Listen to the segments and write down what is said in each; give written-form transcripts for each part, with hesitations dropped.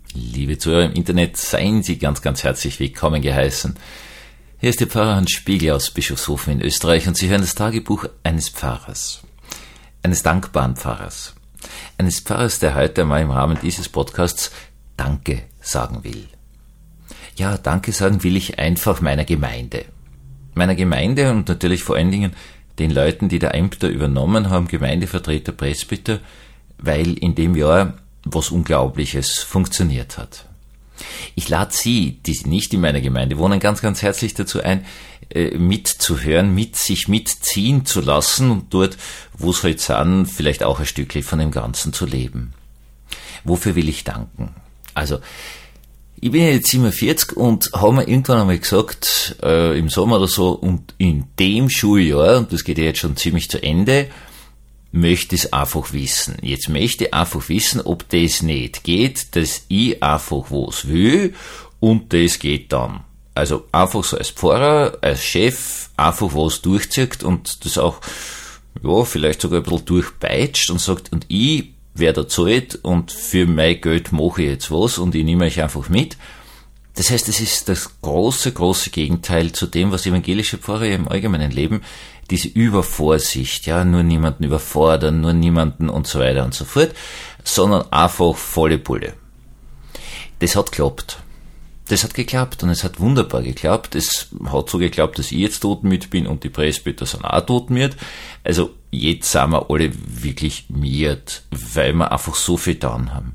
Liebe Zuhörer im Internet, seien Sie ganz, ganz herzlich willkommen geheißen. Hier ist der Pfarrer Hans Spiegel aus Bischofshofen in Österreich und Sie hören das Tagebuch eines Pfarrers, eines dankbaren Pfarrers, eines Pfarrers, der heute einmal im Rahmen dieses Podcasts Danke sagen will. Ja, Danke sagen will ich einfach meiner Gemeinde und natürlich vor allen Dingen den Leuten, die da Ämter übernommen haben, Gemeindevertreter, Presbyter, weil in dem Jahr was Unglaubliches funktioniert hat. Ich lade Sie, die nicht in meiner Gemeinde wohnen, ganz, ganz herzlich dazu ein, mitzuhören, sich mitziehen zu lassen und dort, wo es halt sind, vielleicht auch ein Stückchen von dem Ganzen zu leben. Wofür will ich danken? Also, ich bin jetzt 47 und habe mir irgendwann einmal gesagt, im Sommer oder so, und in dem Schuljahr, und das geht ja jetzt schon ziemlich zu Ende, möchte ich es einfach wissen. Jetzt möchte ich einfach wissen, ob das nicht geht, dass ich einfach was will und das geht dann. Also einfach so als Pfarrer, als Chef einfach was durchzieht und das auch, ja, vielleicht sogar ein bisschen durchpeitscht und sagt, und ich werde zahlt und für mein Geld mache ich jetzt was und ich nehme euch einfach mit. Das heißt, es ist das große, große Gegenteil zu dem, was evangelische Pfarrer im allgemeinen leben, diese Übervorsicht, ja, nur niemanden überfordern, nur niemanden und so weiter und so fort, sondern einfach volle Pulle. Das hat geklappt. Das hat geklappt und es hat wunderbar geklappt. Es hat so geklappt, dass ich jetzt totenmüde bin und die Presbyter sind auch totenmüde. Also jetzt sind wir alle wirklich müde, weil wir einfach so viel getan haben.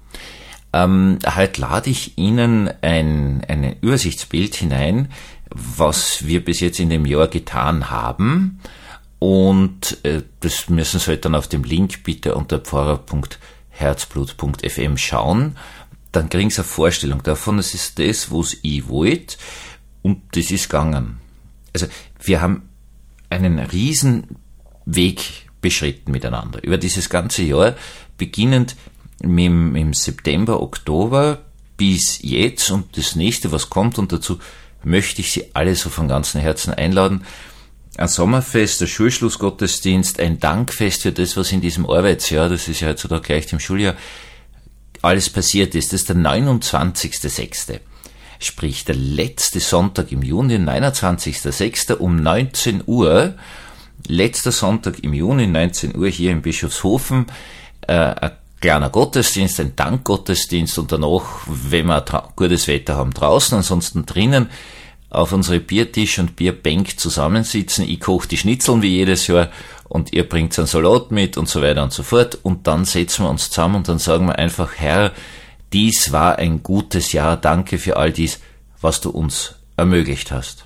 Heute lade ich Ihnen ein Übersichtsbild hinein, was wir bis jetzt in dem Jahr getan haben, und das müssen Sie halt dann auf dem Link bitte unter pfarrer.herzblut.fm schauen, dann kriegen Sie eine Vorstellung davon, das ist das, was ich wollte, und das ist gegangen. Also wir haben einen riesen Weg beschritten miteinander, über dieses ganze Jahr, beginnend im September, Oktober bis jetzt, und das nächste, was kommt, und dazu möchte ich Sie alle so von ganzem Herzen einladen. Ein Sommerfest, ein Schulschlussgottesdienst, ein Dankfest für das, was in diesem Arbeitsjahr, das ist ja heutzutage gleich im Schuljahr, alles passiert ist. Das ist der 29.06. Sprich, der letzte Sonntag im Juni, 29.06. um 19 Uhr, letzter Sonntag im Juni, 19 Uhr hier in Bischofshofen, ein kleiner Gottesdienst, ein Dankgottesdienst, und danach, wenn wir gutes Wetter haben, draußen, ansonsten drinnen auf unsere Biertisch und Bierbank zusammensitzen. Ich koche die Schnitzeln wie jedes Jahr und ihr bringt einen Salat mit und so weiter und so fort, und dann setzen wir uns zusammen und dann sagen wir einfach, Herr, dies war ein gutes Jahr, danke für all dies, was du uns ermöglicht hast.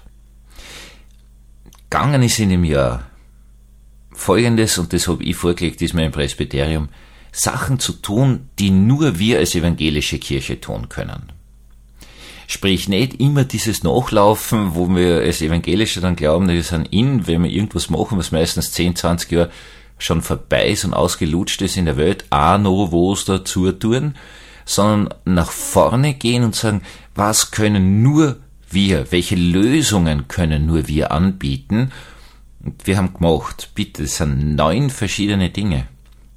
Gegangen ist in dem Jahr Folgendes, und das habe ich vorgelegt, diesmal im Presbyterium: Sachen zu tun, die nur wir als evangelische Kirche tun können. Sprich, nicht immer dieses Nachlaufen, wo wir als Evangelische dann glauben, wir sind wenn wir irgendwas machen, was meistens 10, 20 Jahre schon vorbei ist und ausgelutscht ist in der Welt, auch noch was dazu tun, sondern nach vorne gehen und sagen, was können nur wir, welche Lösungen können nur wir anbieten? Und wir haben gemacht, bitte, es sind 9 verschiedene Dinge.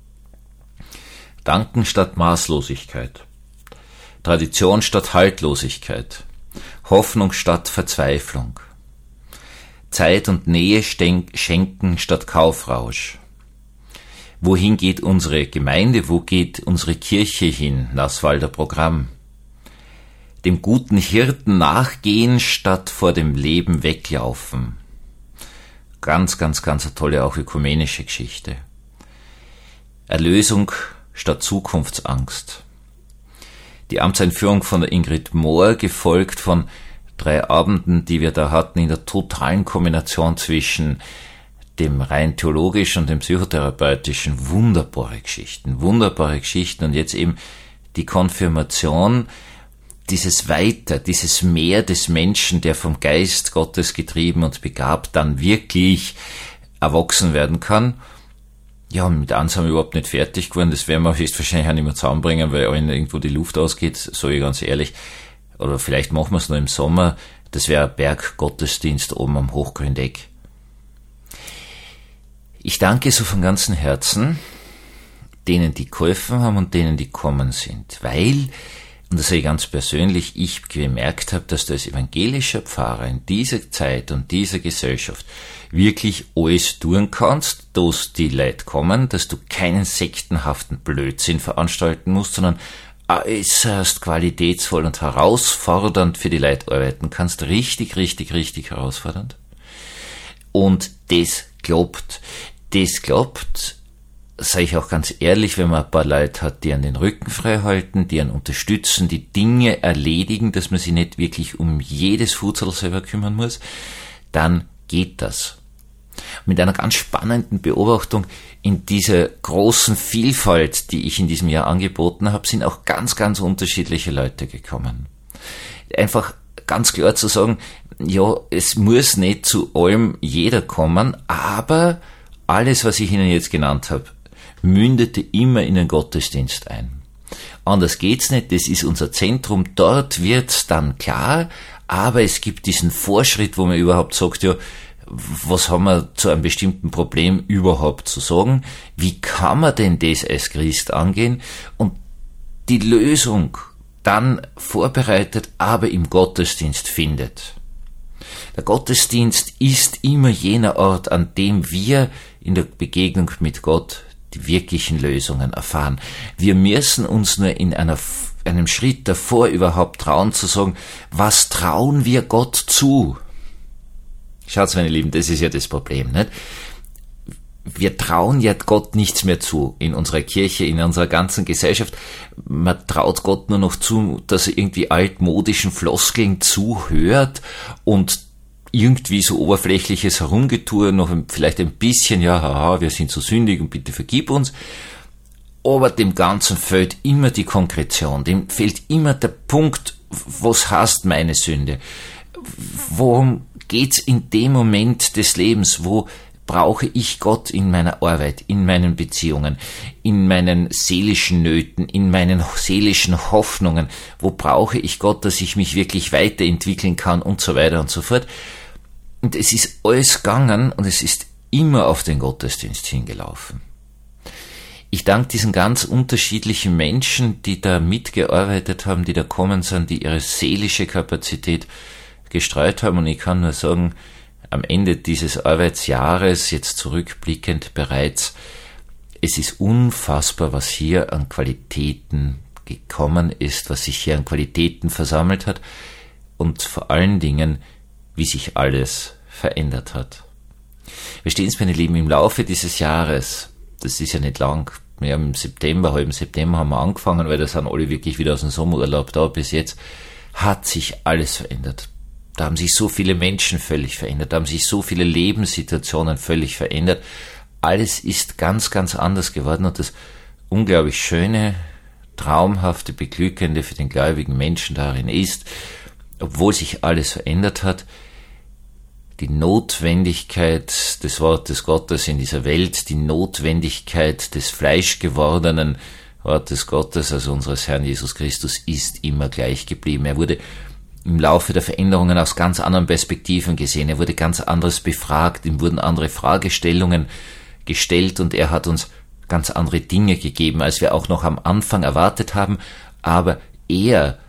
Danken statt Maßlosigkeit, Tradition statt Haltlosigkeit, Hoffnung statt Verzweiflung, Zeit und Nähe schenken statt Kaufrausch. Wohin geht unsere Gemeinde, wo geht unsere Kirche hin? Nasswalder Programm. Dem guten Hirten nachgehen statt vor dem Leben weglaufen. Ganz, ganz, ganz eine tolle, auch ökumenische Geschichte. Erlösung statt Zukunftsangst. Die Amtseinführung von der Ingrid Mohr, gefolgt von 3 Abenden, die wir da hatten, in der totalen Kombination zwischen dem rein theologischen und dem psychotherapeutischen. Wunderbare Geschichten. Und jetzt eben die Konfirmation, dieses Weiter, dieses Mehr des Menschen, der vom Geist Gottes getrieben und begabt dann wirklich erwachsen werden kann. Ja, mit eins sind wir überhaupt nicht fertig geworden, das werden wir höchstwahrscheinlich auch nicht mehr zusammenbringen, weil allen irgendwo die Luft ausgeht, sage ich ganz ehrlich. Oder vielleicht machen wir es noch im Sommer, das wäre ein Berggottesdienst oben am Hochgründeck. Ich danke so von ganzem Herzen denen, die geholfen haben und denen, die kommen sind, weil Und das sage ich ganz persönlich, ich gemerkt habe, dass du als evangelischer Pfarrer in dieser Zeit und dieser Gesellschaft wirklich alles tun kannst, dass die Leute kommen, dass du keinen sektenhaften Blödsinn veranstalten musst, sondern äußerst qualitätsvoll und herausfordernd für die Leute arbeiten kannst. Richtig, richtig, richtig herausfordernd. Und das klappt. Das klappt, sage ich auch ganz ehrlich, wenn man ein paar Leute hat, die an den Rücken frei halten, die einen unterstützen, die Dinge erledigen, dass man sich nicht wirklich um jedes Futzel selber kümmern muss, dann geht das. Mit einer ganz spannenden Beobachtung in dieser großen Vielfalt, die ich in diesem Jahr angeboten habe, sind auch ganz, ganz unterschiedliche Leute gekommen. Einfach ganz klar zu sagen, ja, es muss nicht zu allem jeder kommen, aber alles, was ich Ihnen jetzt genannt habe, mündete immer in den Gottesdienst ein. Anders geht's nicht, das ist unser Zentrum, dort wird's dann klar, aber es gibt diesen Vorschritt, wo man überhaupt sagt, ja, was haben wir zu einem bestimmten Problem überhaupt zu sagen? Wie kann man denn das als Christ angehen? Und die Lösung dann vorbereitet, aber im Gottesdienst findet. Der Gottesdienst ist immer jener Ort, an dem wir in der Begegnung mit Gott die wirklichen Lösungen erfahren. Wir müssen uns nur in einem Schritt davor überhaupt trauen zu sagen, was trauen wir Gott zu? Schaut's, meine Lieben, das ist ja das Problem, nicht? Wir trauen ja Gott nichts mehr zu in unserer Kirche, in unserer ganzen Gesellschaft. Man traut Gott nur noch zu, dass er irgendwie altmodischen Floskeln zuhört und irgendwie so oberflächliches Herumgetue, noch vielleicht ein bisschen, ja, haha, wir sind so sündig und bitte vergib uns. Aber dem Ganzen fehlt immer die Konkretion, dem fehlt immer der Punkt, was heißt meine Sünde? Worum geht's in dem Moment des Lebens, wo brauche ich Gott in meiner Arbeit, in meinen Beziehungen, in meinen seelischen Nöten, in meinen seelischen Hoffnungen, wo brauche ich Gott, dass ich mich wirklich weiterentwickeln kann und so weiter und so fort. Und es ist alles gegangen und es ist immer auf den Gottesdienst hingelaufen. Ich danke diesen ganz unterschiedlichen Menschen, die da mitgearbeitet haben, die da kommen sind, die ihre seelische Kapazität gestreut haben, und ich kann nur sagen, am Ende dieses Arbeitsjahres, jetzt zurückblickend bereits, es ist unfassbar, was hier an Qualitäten gekommen ist, was sich hier an Qualitäten versammelt hat und vor allen Dingen, wie sich alles verändert hat. Wir stehen es, meine Lieben, im Laufe dieses Jahres, das ist ja nicht lang, wir haben halben September haben wir angefangen, weil da sind alle wirklich wieder aus dem Sommerurlaub da, bis jetzt hat sich alles verändert. Da haben sich so viele Menschen völlig verändert, da haben sich so viele Lebenssituationen völlig verändert. Alles ist ganz, ganz anders geworden, und das unglaublich Schöne, traumhafte, beglückende für den gläubigen Menschen darin ist, obwohl sich alles verändert hat, die Notwendigkeit des Wortes Gottes in dieser Welt, die Notwendigkeit des fleischgewordenen Wortes Gottes, also unseres Herrn Jesus Christus, ist immer gleich geblieben. Er wurde im Laufe der Veränderungen aus ganz anderen Perspektiven gesehen. Er wurde ganz anderes befragt, ihm wurden andere Fragestellungen gestellt, und er hat uns ganz andere Dinge gegeben, als wir auch noch am Anfang erwartet haben. Aber er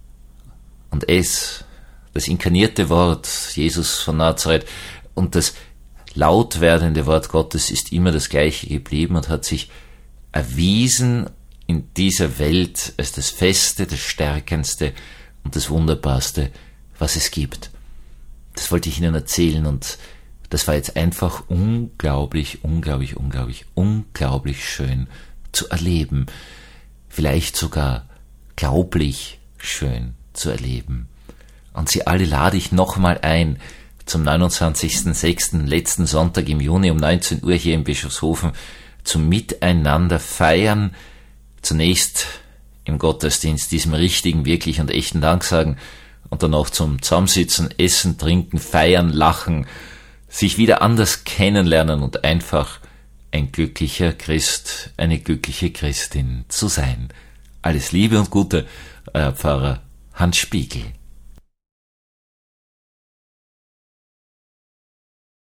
und es, das inkarnierte Wort, Jesus von Nazareth, und das laut werdende Wort Gottes ist immer das Gleiche geblieben und hat sich erwiesen in dieser Welt als das Feste, das Stärkendste und das Wunderbarste, was es gibt. Das wollte ich Ihnen erzählen, und das war jetzt einfach unglaublich, unglaublich, unglaublich, unglaublich schön zu erleben. Vielleicht sogar glaublich schön zu erleben. Und Sie alle lade ich nochmal ein zum 29.06., letzten Sonntag im Juni um 19 Uhr hier in Bischofshofen zum Miteinander feiern. Zunächst im Gottesdienst diesem richtigen, wirklich und echten Dank sagen und danach zum Zusammensitzen, Essen, Trinken, Feiern, Lachen, sich wieder anders kennenlernen und einfach ein glücklicher Christ, eine glückliche Christin zu sein. Alles Liebe und Gute, euer Pfarrer Hans Spiegel.